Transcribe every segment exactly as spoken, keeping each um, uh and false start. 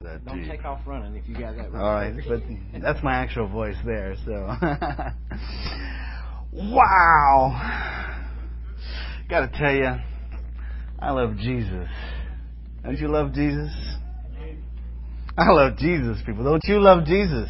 that Don't deep. take off running if you got that. All right, but that's my actual voice there. So, wow! Got to tell you, I love Jesus. Don't you love Jesus? I love Jesus, people. Don't you love Jesus?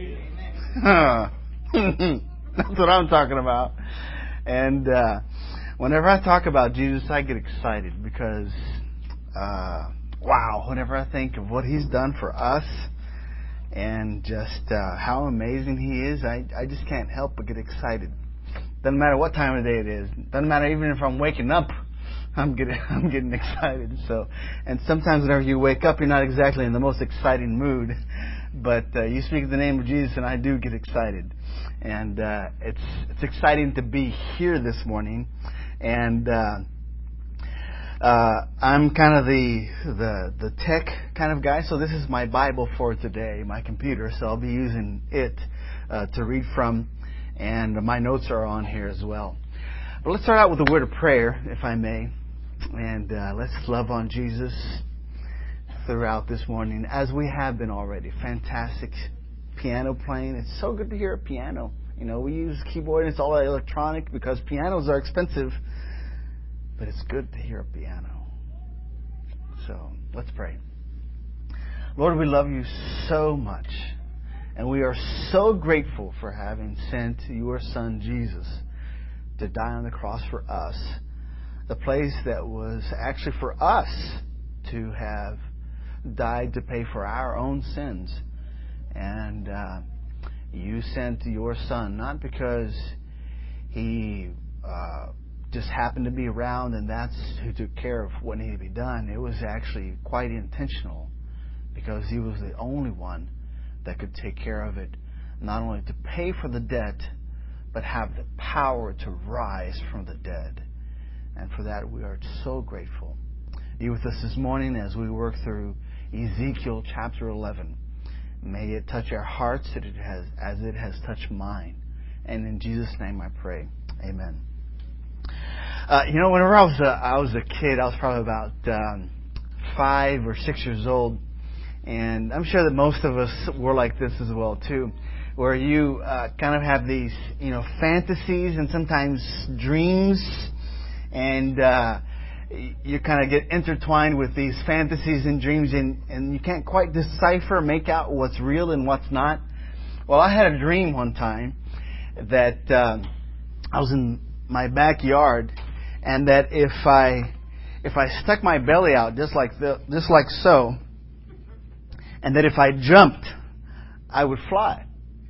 That's what I'm talking about. And uh, whenever I talk about Jesus, I get excited because, uh, wow, whenever I think of what He's done for us and just uh, how amazing He is, I, I just can't help but get excited. Doesn't matter what time of day it is. Doesn't matter even if I'm waking up. I'm getting I'm getting excited. So, and sometimes whenever you wake up, you're not exactly in the most exciting mood, but uh, you speak the name of Jesus, and I do get excited. And uh, it's it's exciting to be here this morning. And uh, uh, I'm kind of the the the tech kind of guy. So this is my Bible for today, my computer. So I'll be using it uh, to read from, and my notes are on here as well. But let's start out with a word of prayer, if I may. And uh, let's love on Jesus throughout this morning, as we have been already. Fantastic piano playing. It's so good to hear a piano. You know, we use keyboard and it's all electronic because pianos are expensive. But it's good to hear a piano. So, let's pray. Lord, we love you so much. And we are so grateful for having sent your Son, Jesus, to die on the cross for us. The place that was actually for us to have died to pay for our own sins. And uh, you sent your Son, not because He uh, just happened to be around and that's who took care of what needed to be done. It was actually quite intentional because He was the only one that could take care of it, not only to pay for the debt, but have the power to rise from the dead. And for that, we are so grateful. Be with us this morning as we work through Ezekiel chapter eleven. May it touch our hearts as it has, as it has touched mine. And in Jesus' name I pray. Amen. Uh, you know, whenever I was a, I was a kid, I was probably about um, five or six years old. And I'm sure that most of us were like this as well, too. Where you uh, kind of have these, you know, fantasies and sometimes dreams, and uh, you kind of get intertwined with these fantasies and dreams, and, and you can't quite decipher, make out what's real and what's not. Well, I had a dream one time that uh, I was in my backyard, and that if I if I stuck my belly out just like the, just like so, and that if I jumped, I would fly.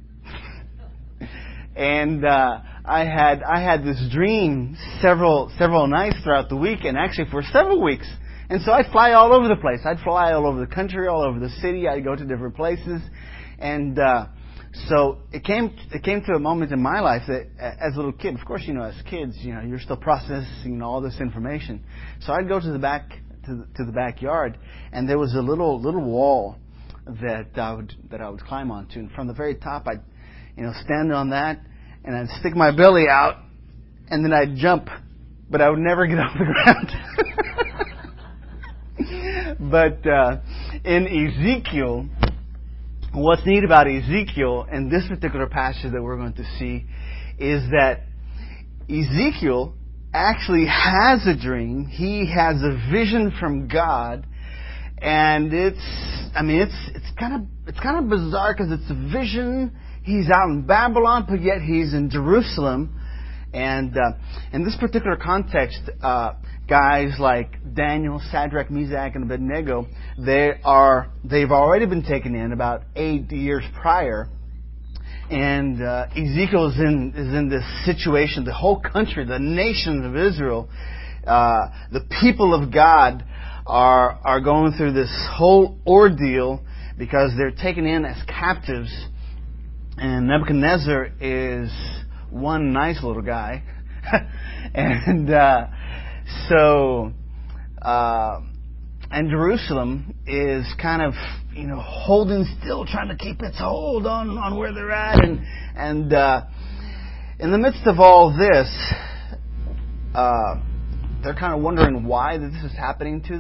And uh, I had I had this dream several several nights throughout the week, and actually for several weeks. And so I'd fly all over the place. I'd fly all over the country, all over the city. I'd go to different places, and uh, so it came it came to a moment in my life that, as a little kid, of course, you know, as kids, you know, you're still processing all this information. So I'd go to the back to the, to the backyard, and there was a little little wall that I would that I would climb onto, and from the very top, I'd you know, stand on that, and I'd stick my belly out, and then I'd jump, but I would never get off the ground. But uh, in Ezekiel, what's neat about Ezekiel, and this particular passage that we're going to see, is that Ezekiel actually has a dream. He has a vision from God, and it's, I mean, it's it's kind of it's kind of bizarre because it's a vision. He's out in Babylon, but yet he's in Jerusalem. And uh, in this particular context, uh, guys like Daniel, Shadrach, Meshach, and Abednego, they are they've already been taken in about eight years prior. And uh, Ezekiel is in is in this situation. The whole country, the nation of Israel, uh, the people of God are are going through this whole ordeal because they're taken in as captives. And Nebuchadnezzar is one nice little guy. and uh, so, uh, and Jerusalem is kind of, you know, holding still, trying to keep its hold on, on where they're at. And, and uh, in the midst of all this, uh, they're kind of wondering why this is happening to them.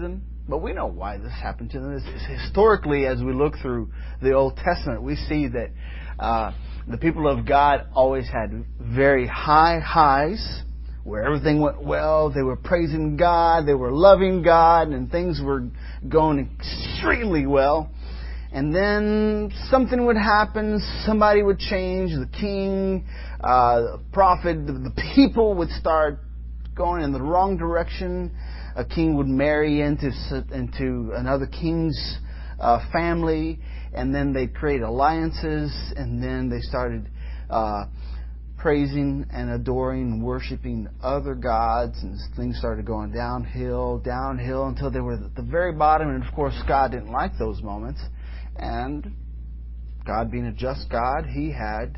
but we know why this happened to them. It's, it's historically, as we look through the Old Testament, we see that uh, the people of God always had very high highs, where everything went well. They were praising God, they were loving God, and things were going extremely well. And then something would happen, somebody would change, the king, uh, the prophet, the, the people would start going in the wrong direction. A king would marry into into another king's uh, family, and then they'd create alliances, and then they started uh, praising and adoring and worshiping other gods, and things started going downhill, downhill, until they were at the very bottom. And of course, God didn't like those moments, and God, being a just God, He had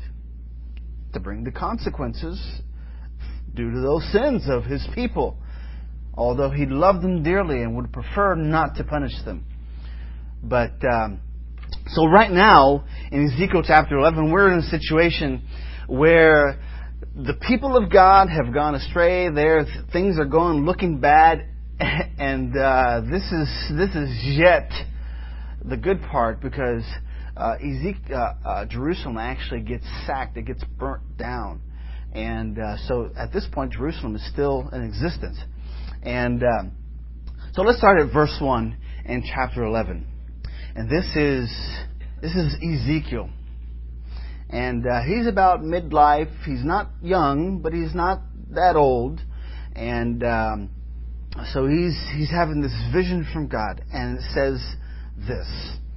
to bring the consequences due to those sins of His people, although He loved them dearly and would prefer not to punish them. But um, so right now in Ezekiel chapter eleven, we're in a situation where the people of God have gone astray. There, things are going looking bad, and uh, this is this is yet the good part, because uh, Ezekiel, uh, uh, Jerusalem actually gets sacked. It gets burnt down, and uh, so at this point, Jerusalem is still in existence. And um, so let's start at verse one in chapter eleven, and this is this is Ezekiel. And uh, he's about midlife. He's not young, but he's not that old. And um, so he's he's having this vision from God. And it says this: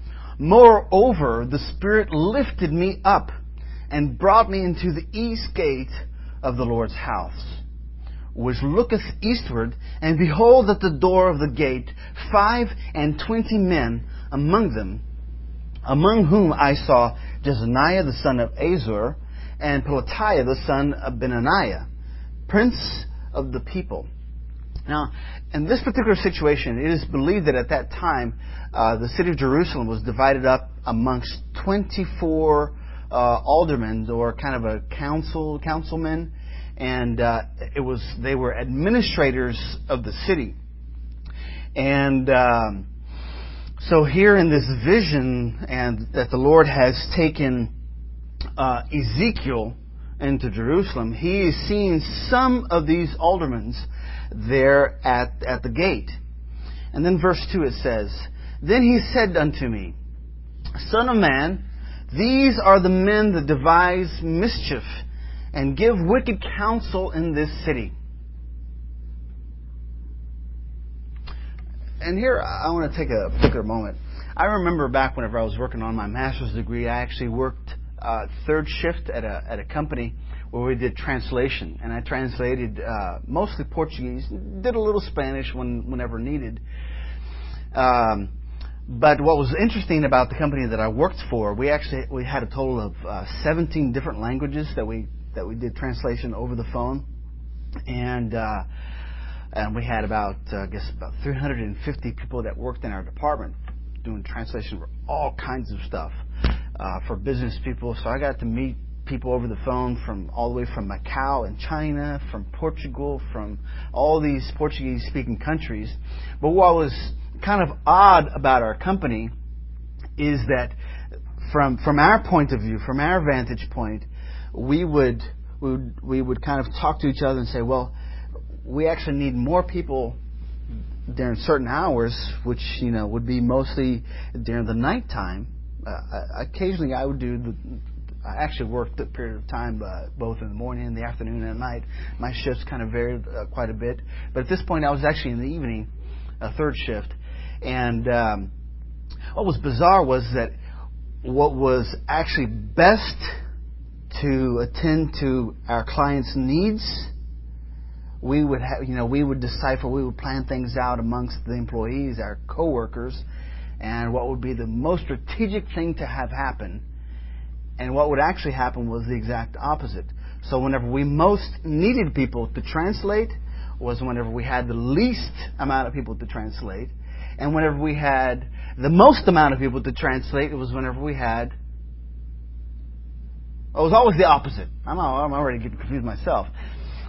Moreover, the Spirit lifted me up and brought me into the east gate of the Lord's house, which looketh eastward. And behold, at the door of the gate five and twenty men among them, among whom I saw Jezaniah the son of Azur, and Pelatiah the son of Benaniah, prince of the people. Now, in this particular situation, it is believed that at that time, uh, the city of Jerusalem was divided up amongst twenty-four uh, aldermen, or kind of a council, councilmen, and uh, it was they were administrators of the city. And Um, So here in this vision, and that the Lord has taken uh, Ezekiel into Jerusalem, he is seeing some of these aldermen there at, at the gate. And then verse two it says, Then he said unto me, Son of man, these are the men that devise mischief and give wicked counsel in this city. And here I want to take a particular moment. I remember back whenever I was working on my master's degree, I actually worked uh, third shift at a at a company where we did translation, and I translated uh, mostly Portuguese, did a little Spanish when whenever needed. Um, but what was interesting about the company that I worked for, we actually we had a total of uh, seventeen different languages that we that we did translation over the phone, and. Uh, And we had about, uh, I guess, about three hundred fifty people that worked in our department doing translation for all kinds of stuff uh, for business people. So I got to meet people over the phone from all the way from Macau in China, from Portugal, from all these Portuguese-speaking countries. But what was kind of odd about our company is that from from our point of view, from our vantage point, we would we would, we would kind of talk to each other and say, well, we actually need more people during certain hours, which, you know, would be mostly during the nighttime. Uh, occasionally, I would do the. I actually worked a period of time uh, both in the morning, in the afternoon, and at night. My shifts kind of varied uh, quite a bit, but at this point, I was actually in the evening, a third shift. And um, what was bizarre was that what was actually best to attend to our clients' needs, we would have, you know, we would decipher, we would plan things out amongst the employees, our coworkers, and what would be the most strategic thing to have happen. And what would actually happen was the exact opposite. So whenever we most needed people to translate was whenever we had the least amount of people to translate. And whenever we had the most amount of people to translate, it was whenever we had... It was always the opposite. I'm, I'm already getting confused myself.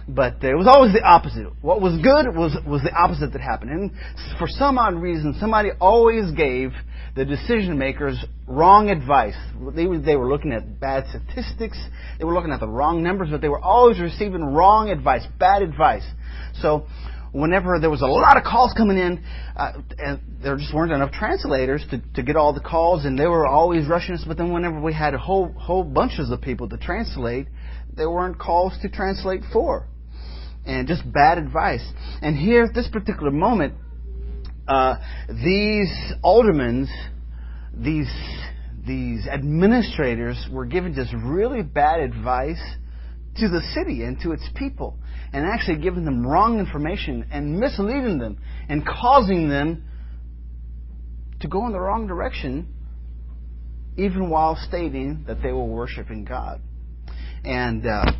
But it was always the opposite. What was good was was the opposite that happened. And for some odd reason, somebody always gave the decision makers wrong advice. They were, they were looking at bad statistics. They were looking at the wrong numbers, but they were always receiving wrong advice, bad advice. So whenever there was a lot of calls coming in, uh, and there just weren't enough translators to, to get all the calls, and they were always rushing us. But then whenever we had a whole whole bunches of people to translate, there weren't calls to translate for. And just bad advice. And here at this particular moment, uh, these aldermen, these these administrators were giving just really bad advice to the city and to its people, and actually giving them wrong information and misleading them and causing them to go in the wrong direction, even while stating that they were worshiping God. And uh,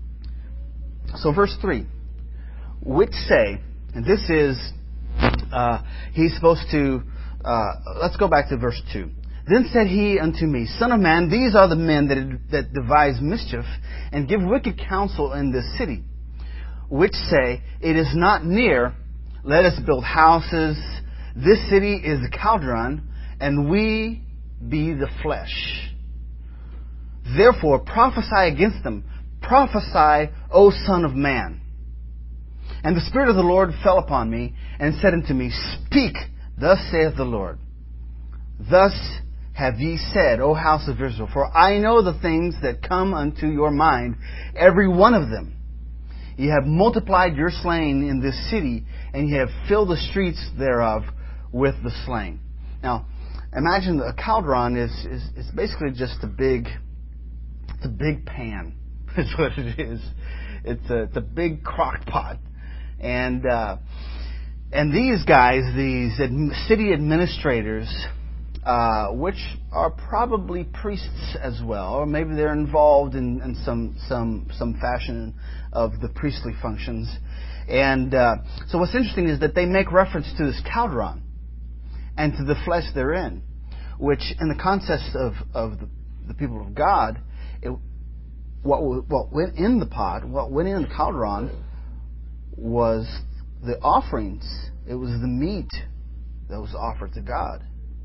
so verse three, which say, and this is, uh, he's supposed to, uh, let's go back to verse two. Then said he unto me, Son of man, these are the men that, that devise mischief and give wicked counsel in this city, which say, it is not near, let us build houses. This city is the Caldron, and we be the flesh. Therefore prophesy against them. Prophesy, O Son of man. And the Spirit of the Lord fell upon me, and said unto me, Speak, thus saith the Lord. Thus have ye said, O house of Israel, for I know the things that come unto your mind, every one of them. Ye have multiplied your slain in this city, and ye have filled the streets thereof with the slain. Now, imagine a cauldron is, is, is basically just a big, it's a big pan. That's what it is. It's a, it's a big crock pot. And, uh, and these guys, these ad- city administrators, Uh, which are probably priests as well, or maybe they're involved in, in some some some fashion of the priestly functions. And uh, so what's interesting is that they make reference to this cauldron and to the flesh therein, which in the context of, of the, the people of God, it, what, what went in the pot, what went in the cauldron was the offerings. It was the meat that was offered to God.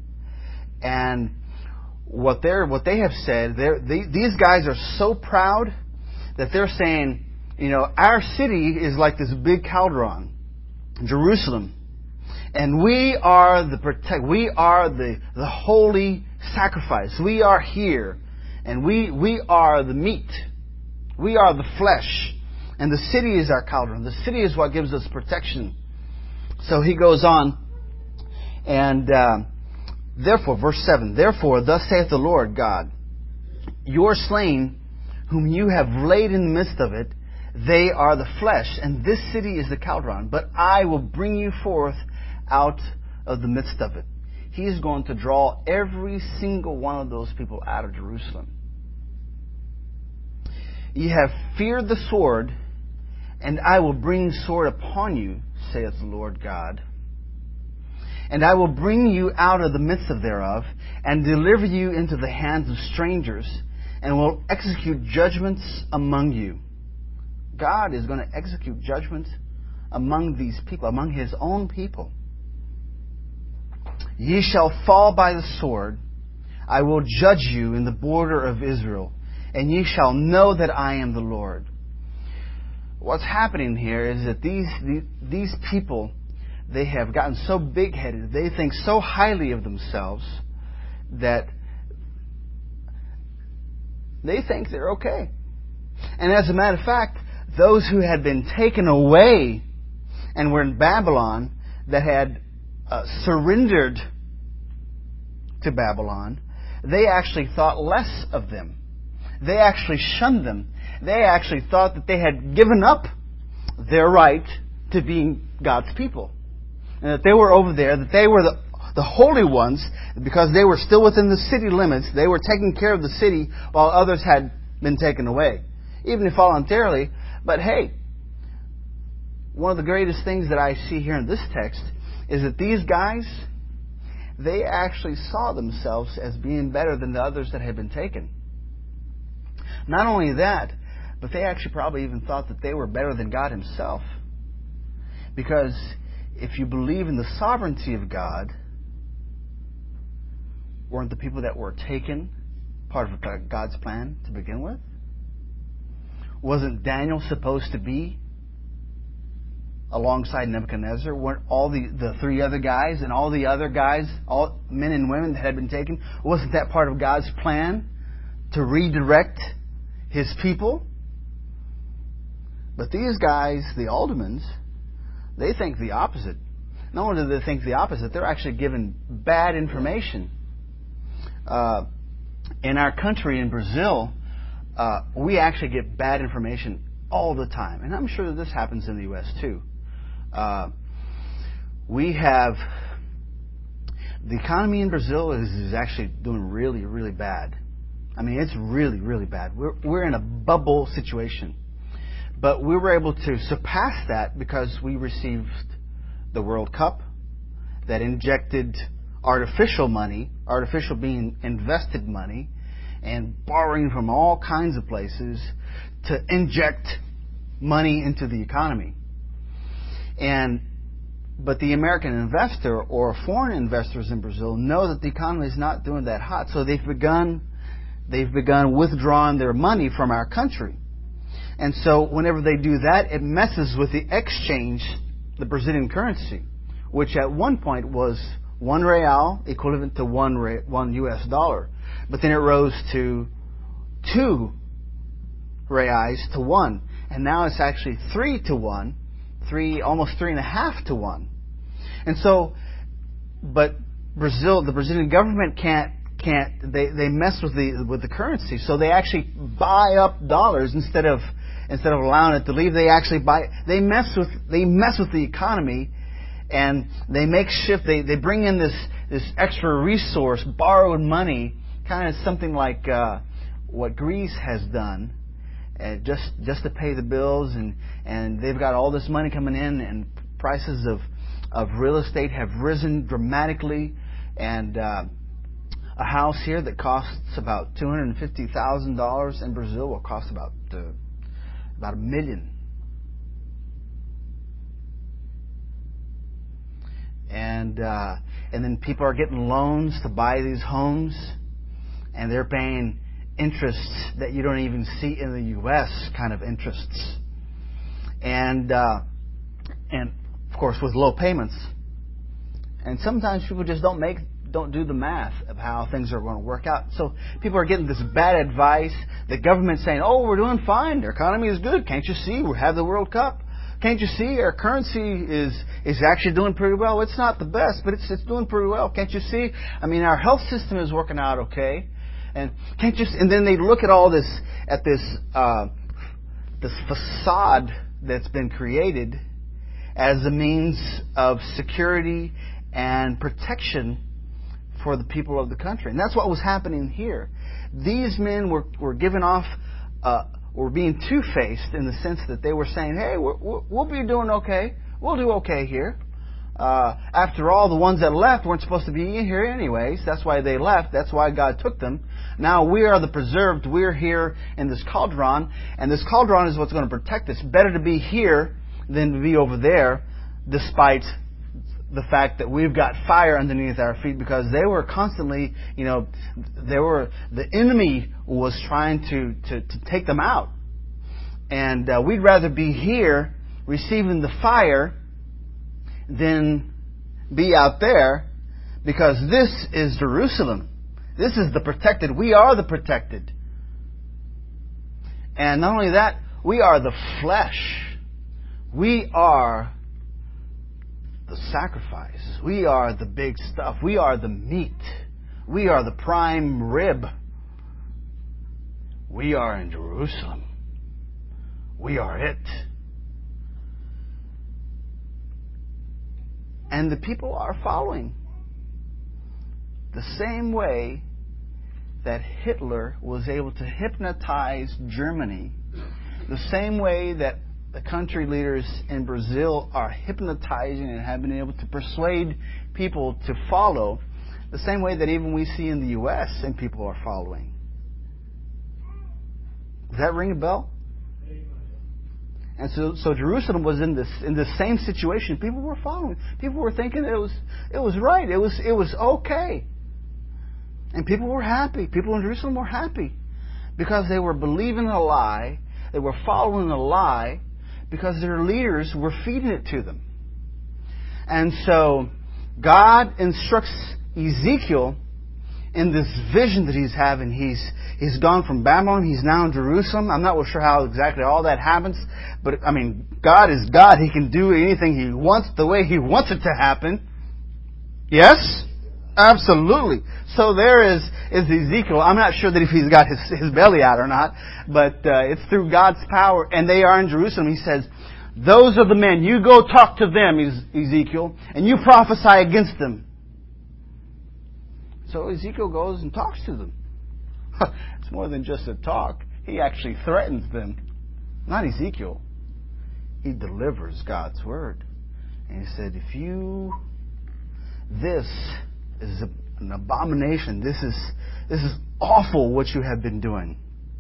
And what they're what they have said, they're, they, these guys are so proud that they're saying, you know, our city is like this big cauldron, Jerusalem, and we are the protect, we are the the holy sacrifice. We are here, and we we are the meat, we are the flesh, and the city is our cauldron. The city is what gives us protection. So he goes on, and. Uh, Therefore, verse seven, Therefore, thus saith the Lord God, your slain, whom you have laid in the midst of it, they are the flesh, and this city is the cauldron. But I will bring you forth out of the midst of it. He is going to draw every single one of those people out of Jerusalem. Ye have feared the sword, and I will bring sword upon you, saith the Lord God. And I will bring you out of the midst of thereof, and deliver you into the hands of strangers, and will execute judgments among you. God is going to execute judgment among these people, among His own people. Ye shall fall by the sword. I will judge you in the border of Israel, and ye shall know that I am the Lord. What's happening here is that these these, these people, they have gotten so big-headed, they think so highly of themselves that they think they're okay. And as a matter of fact, those who had been taken away and were in Babylon, that had uh, surrendered to Babylon, they actually thought less of them. They actually shunned them. They actually thought that they had given up their right to being God's people. And that they were over there, that they were the, the holy ones, because they were still within the city limits. They were taking care of the city while others had been taken away, even if voluntarily. But hey, one of the greatest things that I see here in this text is that these guys, they actually saw themselves as being better than the others that had been taken. Not only that, But they actually probably even thought that they were better than God Himself. Because if you believe in the sovereignty of God, weren't the people that were taken part of God's plan to begin with? Wasn't Daniel supposed to be alongside Nebuchadnezzar? Weren't all the, the three other guys and all the other guys, all men and women that had been taken, wasn't that part of God's plan to redirect His people? But these guys, the aldermans, they think the opposite. Not only do they think the opposite, they're actually given bad information. Uh, in our country, in Brazil, uh, we actually get bad information all the time. And I'm sure that this happens in the U S too. Uh, we have... The economy in Brazil is, is actually doing really, really bad. I mean, it's really, really bad. We're, we're in a bubble situation. But we were able to surpass that because we received the World Cup that injected artificial money, artificial being invested money, and borrowing from all kinds of places to inject money into the economy. And but the American investor or foreign investors in Brazil know that the economy is not doing that hot, so they've begun they've begun withdrawing their money from our country. And so whenever they do that, it messes with the exchange, the Brazilian currency, which at one point was one real equivalent to one re- one U S dollar. But then it rose to two reais to one. And now it's actually three to one, three, almost three and a half to one. And so, but Brazil, the Brazilian government can't, can't, they, they mess with the, with the currency. So they actually buy up dollars instead of, instead of allowing it to leave. They actually buy, they mess with, they mess with the economy, and they make shift, they, they bring in this, this extra resource, borrowed money, kind of something like, uh, what Greece has done. Uh, just just to pay the bills, and, and they've got all this money coming in, and prices of of real estate have risen dramatically, and uh, a house here that costs about two hundred and fifty thousand dollars in Brazil will cost about uh, about a million. And uh, and then people are getting loans to buy these homes, and they're paying interests that you don't even see in the U S kind of interests, and uh, and of course with low payments. And sometimes people just don't make don't do the math of how things are going to work out. So people are getting this bad advice. The government's saying, "Oh, we're doing fine. Our economy is good. Can't you see? We have the World Cup. Can't you see? Our currency is is actually doing pretty well. It's not the best, but it's it's doing pretty well. Can't you see? I mean, our health system is working out okay." And can't you? And then they look at all this, at this, uh, this facade that's been created as a means of security and protection for the people of the country, and that's what was happening here. These men were were given off, uh, were being two-faced in the sense that they were saying, "Hey, we're, we'll be doing okay. We'll do okay here." Uh, after all, the ones that left weren't supposed to be in here anyways. That's why they left. That's why God took them. Now we are the preserved. We're here in this cauldron, and this cauldron is what's going to protect us. Better to be here than to be over there, despite the fact that we've got fire underneath our feet, because they were constantly, you know, they were the enemy was trying to to, to take them out, and uh, we'd rather be here receiving the fire than be out there, because this is Jerusalem. This is the protected. We are the protected. And not only that, we are the flesh. We are the sacrifice. We are the big stuff. We are the meat. We are the prime rib. We are in Jerusalem. We are it. And the people are following. The same way that Hitler was able to hypnotize Germany, the same way that the country leaders in Brazil are hypnotizing and have been able to persuade people to follow, the same way that even we see in the U S and people are following. Does that ring a bell? And so, so Jerusalem was in this in this same situation. People were following. People were thinking it was it was right. It was it was okay. And people were happy. People in Jerusalem were happy because they were believing a lie. They were following a lie because their leaders were feeding it to them. And so God instructs Ezekiel in this vision that he's having. He's he's gone from Babylon. He's now in Jerusalem. I'm not sure how exactly all that happens. But, I mean, God is God. He can do anything He wants the way He wants it to happen. Yes? Absolutely. So there is, is Ezekiel. I'm not sure that if he's got his, his belly out or not. But uh, it's through God's power. And they are in Jerusalem. He says, those are the men. You go talk to them, Ezekiel. And you prophesy against them. So Ezekiel goes and talks to them. It's more than just a talk. He actually threatens them. Not Ezekiel. He delivers God's word. And he said, if you... This is an abomination. This is, this is awful what you have been doing.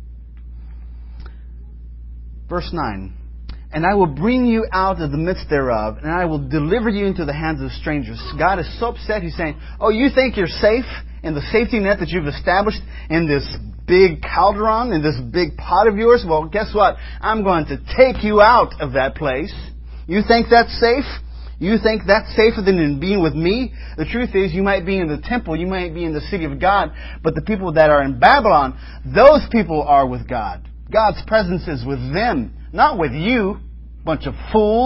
Verse nine. And I will bring you out of the midst thereof, and I will deliver you into the hands of strangers. God is so upset. He's saying, oh, you think you're safe in the safety net that you've established in this big cauldron, in this big pot of yours? Well, guess what? I'm going to take you out of that place. You think that's safe? You think that's safer than being with me? The truth is, you might be in the temple, you might be in the city of God, but the people that are in Babylon, those people are with God. God's presence is with them, not with you, bunch of fools.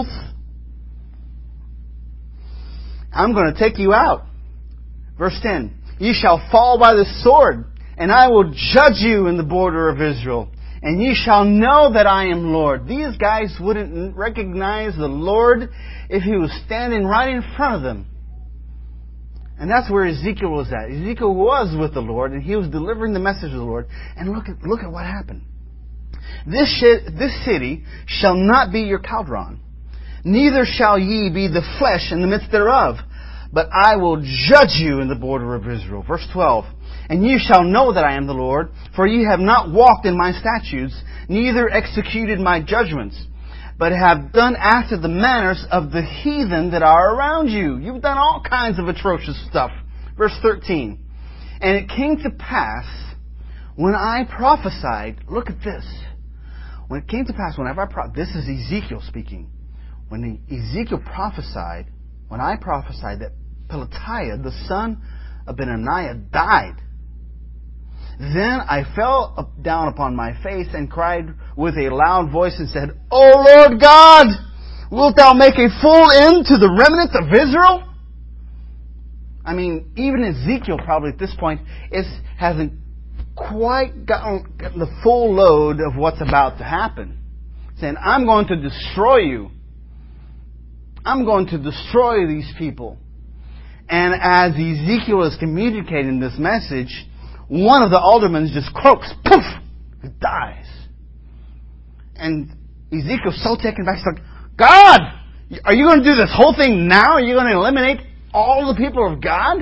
I'm going to take you out. Verse ten. Ye shall fall by the sword, and I will judge you in the border of Israel. And ye shall know that I am Lord. These guys wouldn't recognize the Lord if He was standing right in front of them. And that's where Ezekiel was at. Ezekiel was with the Lord, and he was delivering the message of the Lord. And look at look at what happened. This sh- this city shall not be your cauldron, neither shall ye be the flesh in the midst thereof, but I will judge you in the border of Israel. Verse twelve. And ye shall know that I am the Lord, for ye have not walked in my statutes, neither executed my judgments, but have done after the manners of the heathen that are around you. You've done all kinds of atrocious stuff. Verse thirteen. And it came to pass, when I prophesied, look at this. When it came to pass, whenever I pro- this is Ezekiel speaking. When Ezekiel prophesied, when I prophesied that Pelatiah, the son of Benaniah, died, then I fell up, down upon my face and cried with a loud voice and said, O Lord God, wilt thou make a full end to the remnant of Israel? I mean, even Ezekiel probably at this point is hasn't quite gotten, gotten the full load of what's about to happen. Saying, I'm going to destroy you. I'm going to destroy these people. And as Ezekiel is communicating this message, one of the aldermen just croaks, poof, he dies. And Ezekiel's so taken back, he's like, God, are you going to do this whole thing now? Are you going to eliminate all the people of God?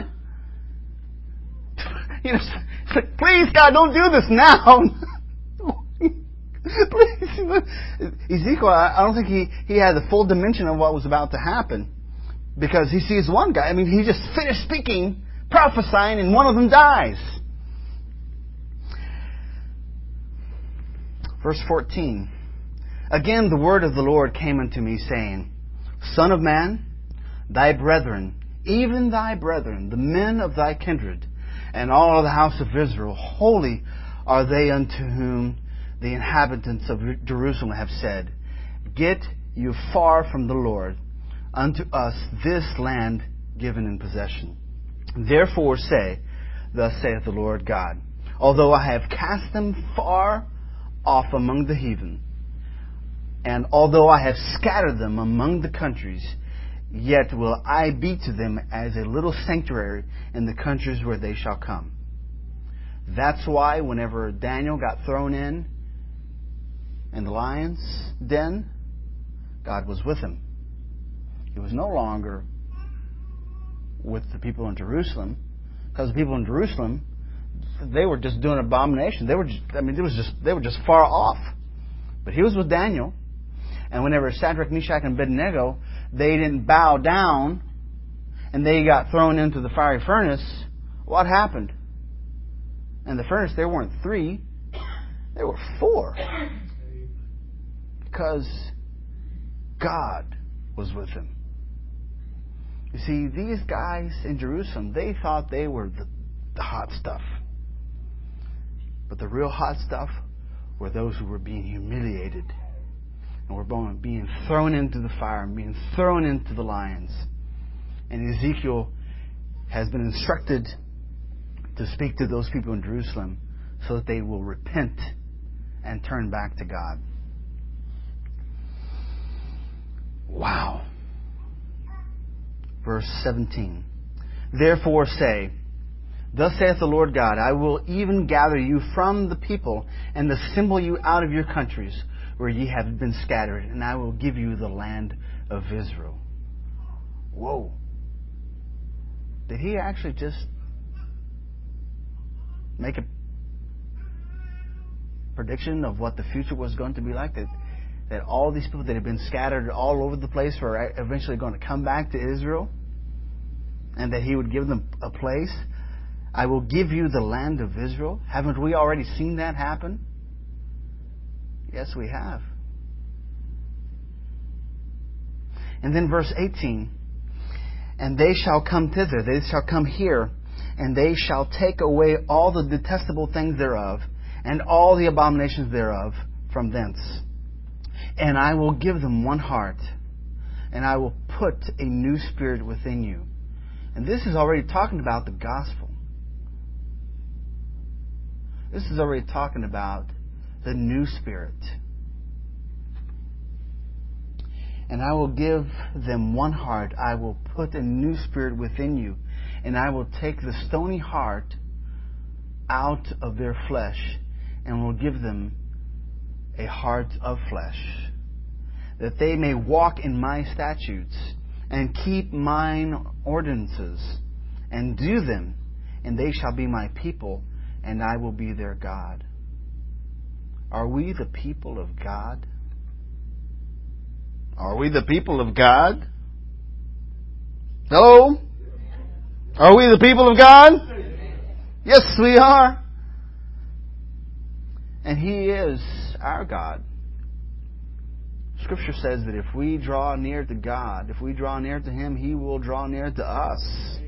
You know, it's like, please, God, don't do this now. Please. Ezekiel, I don't think he, he had the full dimension of what was about to happen. Because he sees one guy, I mean, he just finished speaking, prophesying, and one of them dies. Verse fourteen. Again the word of the Lord came unto me, saying, Son of man, thy brethren, even thy brethren, the men of thy kindred, and all the house of Israel, holy are they unto whom the inhabitants of Jerusalem have said, Get you far from the Lord, unto us this land given in possession. Therefore say, Thus saith the Lord God, Although I have cast them far off among the heathen, and although I have scattered them among the countries, yet will I be to them as a little sanctuary in the countries where they shall come. That's why whenever Daniel got thrown in in the lion's den, God was with him. He was no longer with the people in Jerusalem, because the people in Jerusalem, they were just doing abomination. They were, just, I mean, it was just they were just far off. But he was with Daniel. And whenever Shadrach, Meshach, and Abednego, they didn't bow down and they got thrown into the fiery furnace, what happened? In the furnace, there weren't three. There were four. Because God was with them. You see, these guys in Jerusalem, they thought they were the, the hot stuff. But the real hot stuff were those who were being humiliated and were being thrown into the fire and being thrown into the lions. And Ezekiel has been instructed to speak to those people in Jerusalem so that they will repent and turn back to God. Wow. Verse seventeen. Therefore say, Thus saith the Lord God, I will even gather you from the people and assemble you out of your countries where ye have been scattered, and I will give you the land of Israel. Whoa. Did he actually just make a prediction of what the future was going to be like? That, that all these people that had been scattered all over the place were eventually going to come back to Israel? And that he would give them a place? I will give you the land of Israel. Haven't we already seen that happen? Yes, we have. And then verse eighteen. And they shall come thither, they shall come here, and they shall take away all the detestable things thereof, and all the abominations thereof from thence. And I will give them one heart, and I will put a new spirit within you. And this is already talking about the gospel. This is already talking about the new spirit. And I will give them one heart. I will put a new spirit within you. And I will take the stony heart out of their flesh and will give them a heart of flesh, that they may walk in my statutes and keep mine ordinances and do them, and they shall be my people, and I will be their God. Are we the people of God? Are we the people of God? Hello? Are we the people of God? Yes, we are. And He is our God. Scripture says that if we draw near to God, if we draw near to Him, He will draw near to us.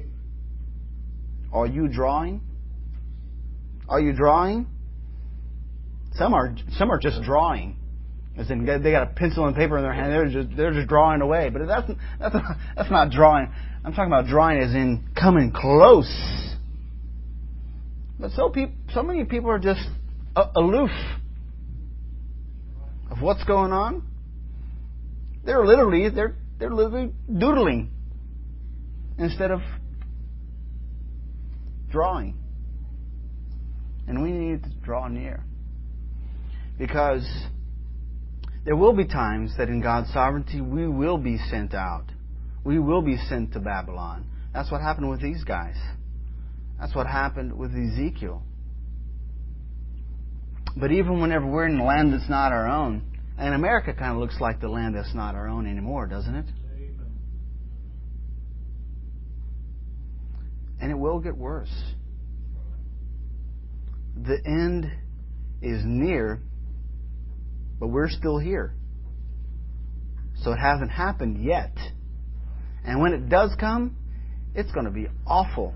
Are you drawing? Are you drawing? Some are some are just drawing. As in, they got a pencil and paper in their hand. They're just they're just drawing away. But that's that's not, that's not drawing. I'm talking about drawing as in coming close. But so peop, so many people are just uh, aloof of what's going on. They're literally they're they're literally doodling instead of drawing. And we need to draw near, because there will be times that in God's sovereignty we will be sent out. We will be sent to Babylon. That's what happened with these guys. That's what happened with Ezekiel. But even whenever we're in a land that's not our own, and America kind of looks like the land that's not our own anymore, doesn't it? And it will get worse. The end is near, but we're still here. So it hasn't happened yet. And when it does come, it's going to be awful.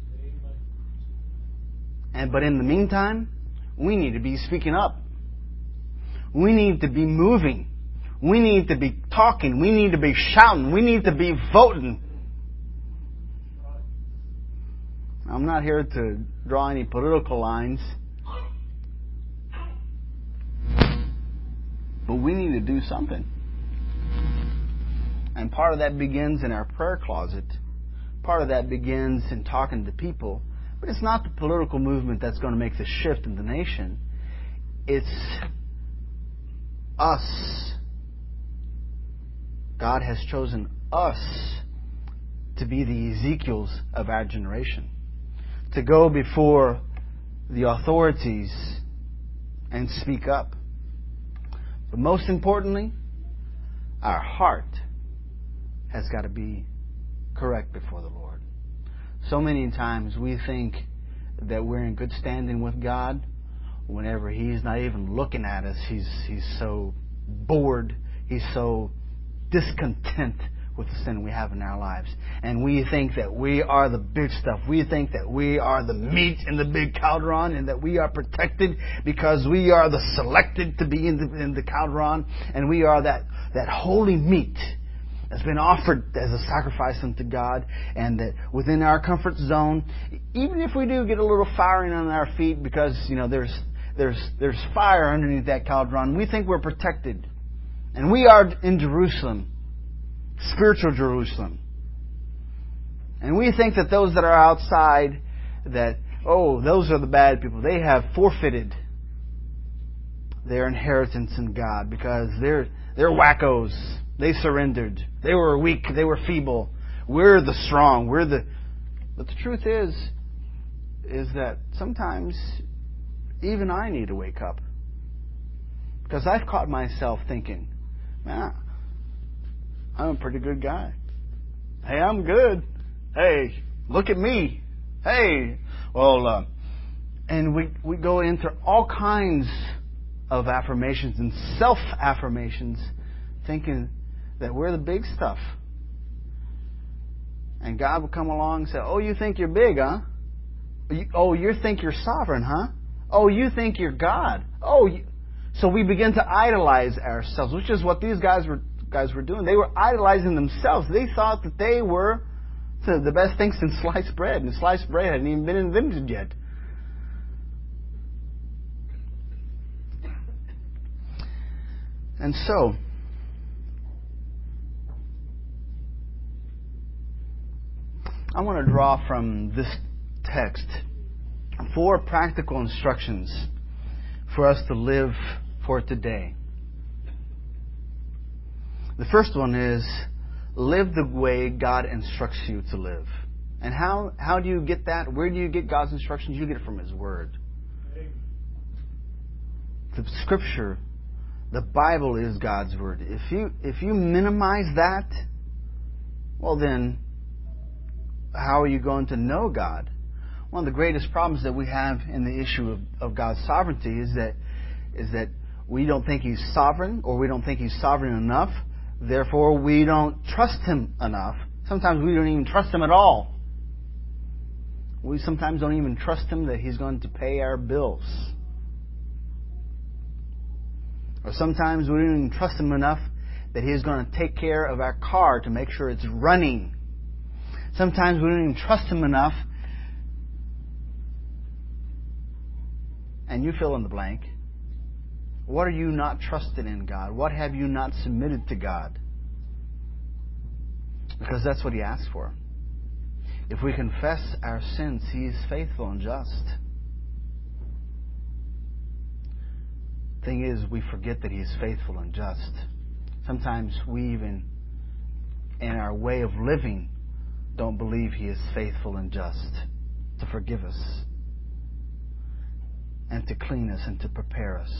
And but in the meantime, we need to be speaking up. We need to be moving. We need to be talking. We need to be shouting. We need to be voting. I'm not here to draw any political lines. But we need to do something. And part of that begins in our prayer closet. Part of that begins in talking to people. But it's not the political movement that's going to make the shift in the nation. It's us. God has chosen us to be the Ezekiels of our generation. To go before the authorities and speak up. But most importantly, our heart has got to be correct before the Lord. So many times we think that we're in good standing with God whenever He's not even looking at us. He's, he's so bored. He's so discontent with the sin we have in our lives. And we think that we are the big stuff. We think that we are the meat in the big cauldron and that we are protected because we are the selected to be in the, in the cauldron, and we are that, that holy meat that's been offered as a sacrifice unto God, and that within our comfort zone, even if we do get a little firing on our feet because, you know, there's there's there's fire underneath that cauldron, we think we're protected. And we are in Jerusalem, spiritual Jerusalem. And we think that those that are outside, that, oh, those are the bad people. They have forfeited their inheritance in God because they're they're wackos. They surrendered. They were weak. They were feeble. We're the strong. We're the... But the truth is, is that sometimes even I need to wake up. Because I've caught myself thinking, man, I'm a pretty good guy. Hey, I'm good. Hey, look at me. Hey, well, uh, and we, we go into all kinds of affirmations and self-affirmations thinking that we're the big stuff. And God will come along and say, oh, you think you're big, huh? Oh, you think you're sovereign, huh? Oh, you think you're God. Oh, you... So we begin to idolize ourselves, which is what these guys were guys were doing. They were idolizing themselves. They thought that they were the best things in sliced bread, and sliced bread hadn't even been invented yet. And so, I want to draw from this text four practical instructions for us to live for today. The first one is live the way God instructs you to live. And how, how do you get that? Where do you get God's instructions? You get it from His Word. The Scripture, the Bible is God's Word. If you if you minimize that, well then, how are you going to know God? One of the greatest problems that we have in the issue of, of God's sovereignty is that is that we don't think He's sovereign, or we don't think He's sovereign enough. Therefore, we don't trust Him enough. Sometimes we don't even trust Him at all. We sometimes don't even trust Him that He's going to pay our bills. Or sometimes we don't even trust Him enough that He's going to take care of our car to make sure it's running. Sometimes we don't even trust Him enough. And you fill in the blank. What are you not trusting in God? What have you not submitted to God? Because that's what He asks for. If we confess our sins, He is faithful and just. Thing is, we forget that He is faithful and just. Sometimes we even, in our way of living, don't believe He is faithful and just to forgive us and to clean us and to prepare us.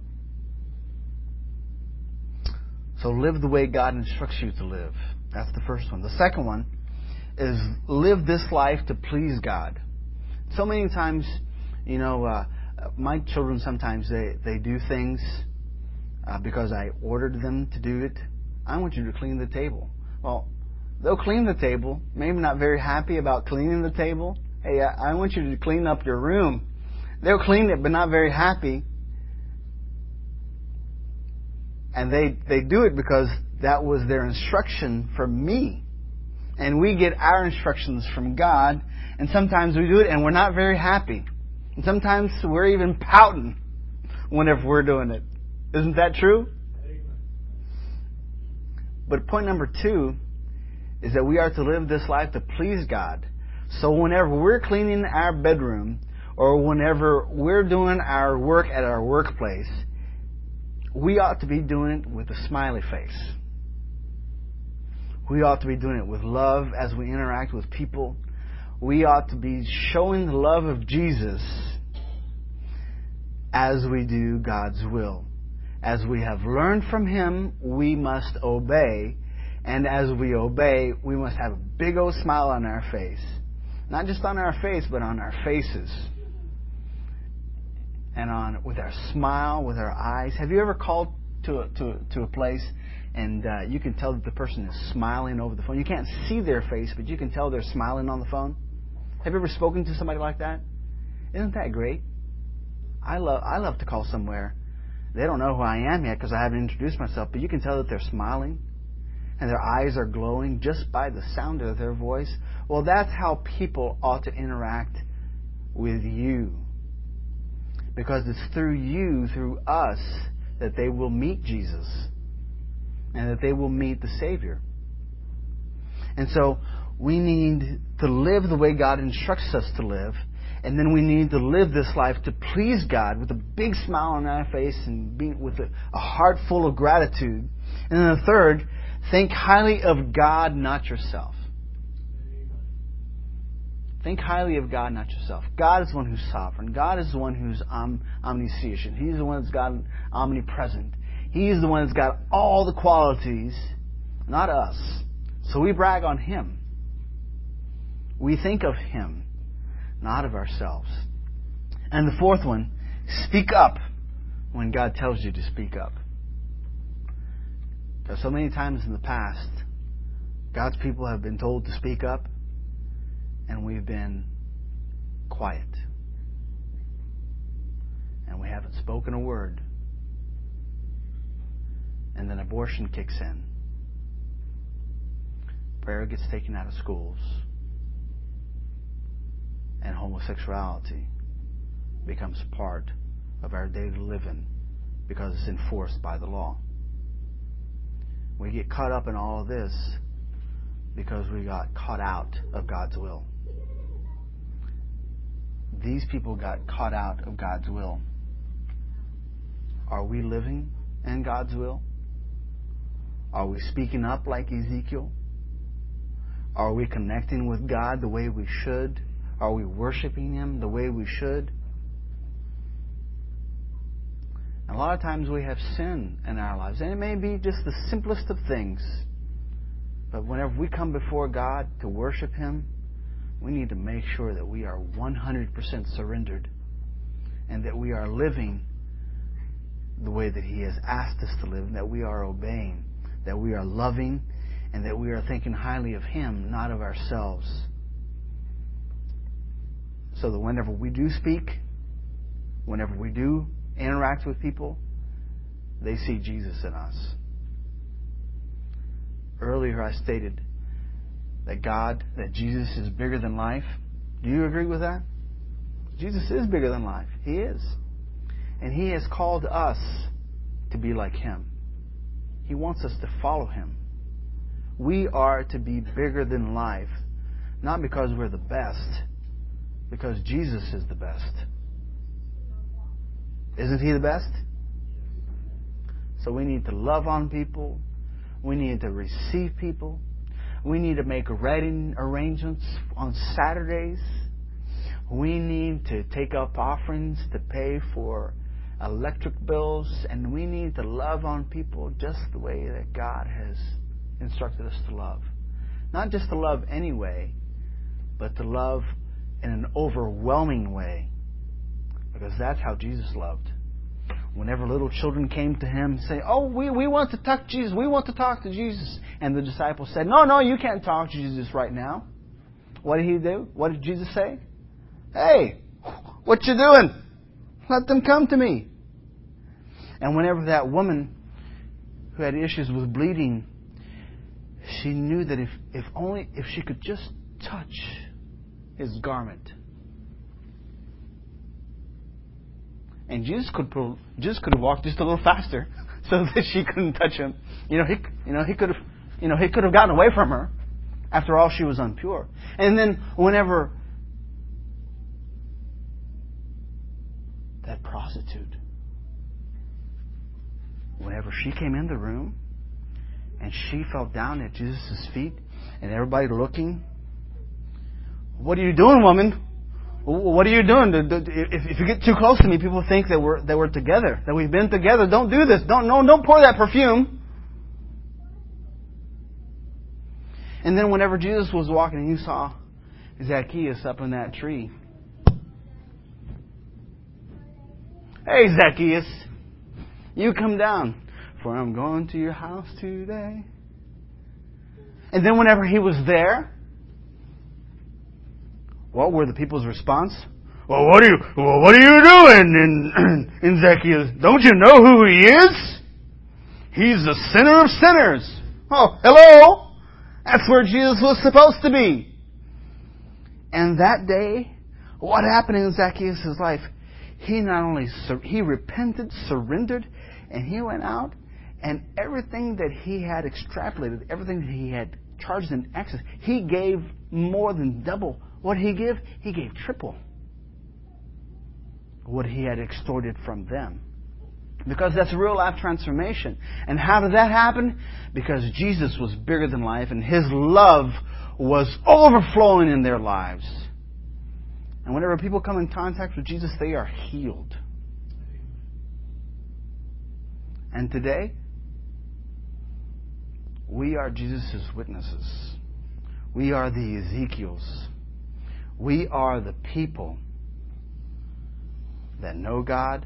So live the way God instructs you to live. That's the first one. The second one is live this life to please God. So many times, you know, uh, my children sometimes they, they do things uh, because I ordered them to do it. I want you to clean the table. Well, they'll clean the table, maybe not very happy about cleaning the table. Hey, I, I want you to clean up your room. They'll clean it, but not very happy. And they, they do it because that was their instruction from me. And we get our instructions from God. And sometimes we do it and we're not very happy. And sometimes we're even pouting whenever we're doing it. Isn't that true? But point number two is that we are to live this life to please God. So whenever we're cleaning our bedroom, or whenever we're doing our work at our workplace, we ought to be doing it with a smiley face. We ought to be doing it with love as we interact with people. We ought to be showing the love of Jesus as we do God's will. As we have learned from Him, we must obey. And as we obey, we must have a big old smile on our face. Not just on our face, but on our faces. And on with our smile, with our eyes. Have you ever called to a, to, to a place and uh, you can tell that the person is smiling over the phone? You can't see their face, but you can tell they're smiling on the phone. Have you ever spoken to somebody like that? Isn't that great? I love I love to call somewhere. They don't know who I am yet because I haven't introduced myself, but you can tell that they're smiling and their eyes are glowing just by the sound of their voice. Well, that's how people ought to interact with you. Because it's through you, through us, that they will meet Jesus and that they will meet the Savior. And so we need to live the way God instructs us to live. And then we need to live this life to please God with a big smile on our face and be with a, a heart full of gratitude. And then the third, think highly of God, not yourself. Think highly of God, not yourself. God is the one who's sovereign. God is the one who's om- omniscient. He's the one that's got omnipresent. He's the one that's got all the qualities, not us. So we brag on Him. We think of Him, not of ourselves. And the fourth one, speak up when God tells you to speak up. Because so many times in the past, God's people have been told to speak up, and we've been quiet. And we haven't spoken a word. And then abortion kicks in. Prayer gets taken out of schools. And homosexuality becomes part of our daily living because it's enforced by the law. We get caught up in all of this because we got caught out of God's will. These people got caught out of God's will. Are we living in God's will? Are we speaking up like Ezekiel? Are we connecting with God the way we should? Are we worshiping Him the way we should? A lot of times we have sin in our lives, and it may be just the simplest of things. But whenever we come before God to worship Him, we need to make sure that we are one hundred percent surrendered and that we are living the way that He has asked us to live, and that we are obeying, that we are loving, and that we are thinking highly of Him, not of ourselves. So that whenever we do speak, whenever we do interact with people, they see Jesus in us. Earlier I stated that God, that Jesus is bigger than life. Do you agree with that? Jesus is bigger than life. He is. And He has called us to be like Him. He wants us to follow Him. We are to be bigger than life, not because we're the best, because Jesus is the best. Isn't He the best? So we need to love on people. We need to receive people. We need to make wedding arrangements on Saturdays. We need to take up offerings to pay for electric bills. And we need to love on people just the way that God has instructed us to love. Not just to love any way, but to love in an overwhelming way. Because that's how Jesus loved. Whenever little children came to Him and say, oh, we, we want to talk to Jesus. We want to talk to Jesus. And the disciples said, no, no, you can't talk to Jesus right now. What did He do? What did Jesus say? Hey, what you doing? Let them come to me. And whenever that woman who had issues with bleeding, she knew that if, if only if she could just touch His garment. And Jesus could Jesus could have walked just a little faster so that she couldn't touch Him. You know, he you know he could have you know he could have gotten away from her. After all, she was impure. And then whenever that prostitute, whenever she came in the room and she fell down at Jesus' feet and everybody looking, what are you doing, woman? What are you doing? If you get too close to me, people think that we're that we're together, that we've been together. Don't do this. Don't no, don't pour that perfume. And then whenever Jesus was walking, he saw Zacchaeus up in that tree. Hey, Zacchaeus, you come down, for I'm going to your house today. And then whenever he was there, what were the people's response? Well, what are you, well, what are you doing in, in Zacchaeus? Don't you know who he is? He's the sinner of sinners. Oh, hello. That's where Jesus was supposed to be. And that day, what happened in Zacchaeus' life? He not only, he repented, surrendered, and he went out, and everything that he had extrapolated, everything that he had charged in excess, he gave more than double. What did he give? He gave triple what he had extorted from them. Because that's real life transformation. And how did that happen? Because Jesus was bigger than life and His love was overflowing in their lives. And whenever people come in contact with Jesus, they are healed. And today, we are Jesus' witnesses. We are the Ezekiels. We are the people that know God,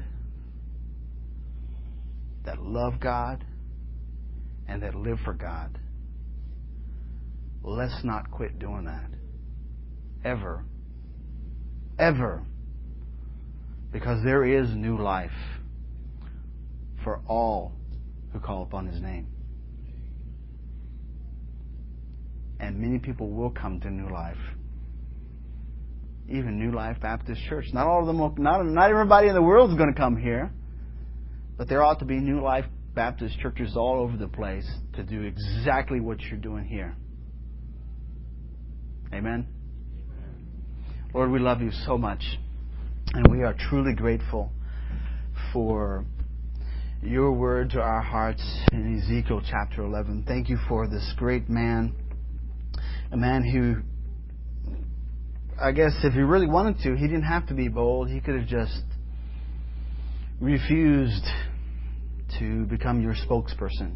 that love God, and that live for God. Let's not quit doing that. Ever. Ever. Because there is new life for all who call upon His name. And many people will come to new life. Even New Life Baptist Church. Not all of them will, not, not everybody in the world is going to come here. But there ought to be New Life Baptist churches all over the place to do exactly what you're doing here. Amen? Lord, we love You so much. And we are truly grateful for Your word to our hearts in Ezekiel chapter eleven. Thank You for this great man. A man who, I guess if he really wanted to, he didn't have to be bold. He could have just refused to become Your spokesperson.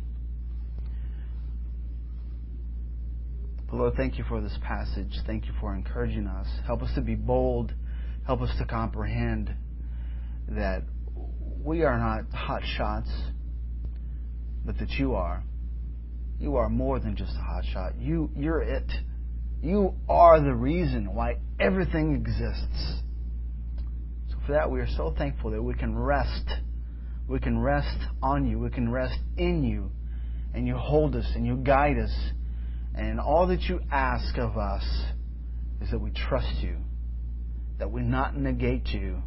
But Lord, thank You for this passage. Thank You for encouraging us. Help us to be bold. Help us to comprehend that we are not hot shots, but that You are. You are more than just a hot shot. You, you're it. You are the reason why everything exists. So for that, we are so thankful that we can rest. We can rest on You. We can rest in You. And You hold us and You guide us. And all that You ask of us is that we trust You. That we not negate You.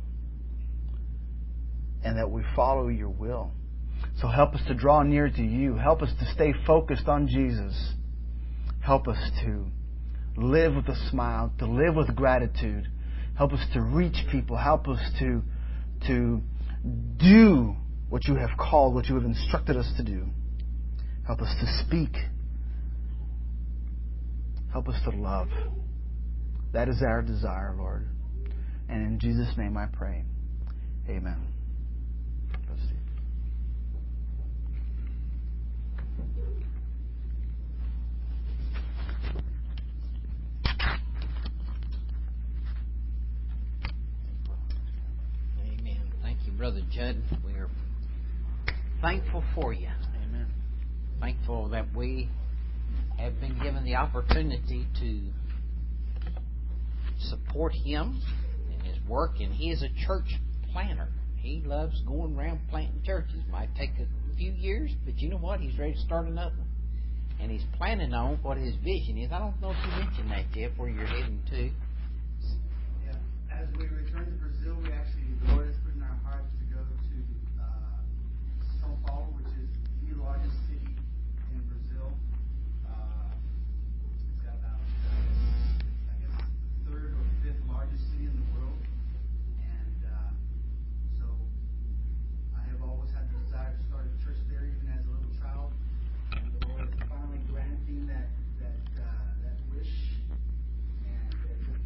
And that we follow Your will. So help us to draw near to You. Help us to stay focused on Jesus. Help us to live with a smile, to live with gratitude. Help us to reach people. Help us to, to do what You have called, what You have instructed us to do. Help us to speak. Help us to love. That is our desire, Lord. And in Jesus' name I pray. Amen. Let's see. Brother Judd, we are thankful for you. Amen. Thankful that we have been given the opportunity to support him in his work, and he is a church planner. He loves going around planting churches. Might take a few years, but you know what? He's ready to start another one. And he's planning on what his vision is. I don't know if you mentioned that, Jeff, where you're heading to. Yeah. As we return to Brazil, we actually, the Lord has put in our hearts to go to uh, São Paulo, which is the largest city in Brazil. Uh, it's got about, uh, I guess, the third or fifth largest city in the world. And uh, so I have always had the desire to start a church there, even as a little child. And the Lord is finally granting that that uh, that wish. And it's a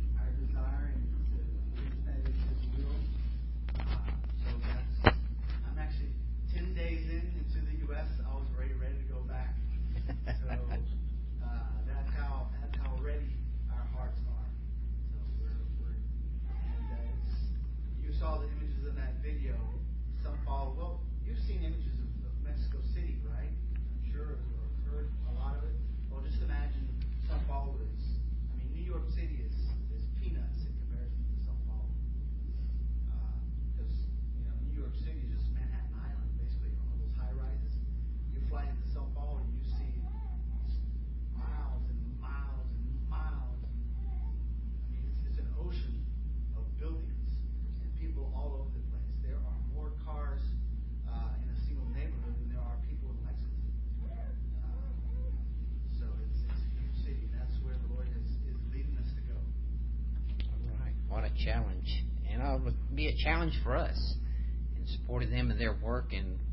challenge, and it would be a challenge for us in supporting them in their work and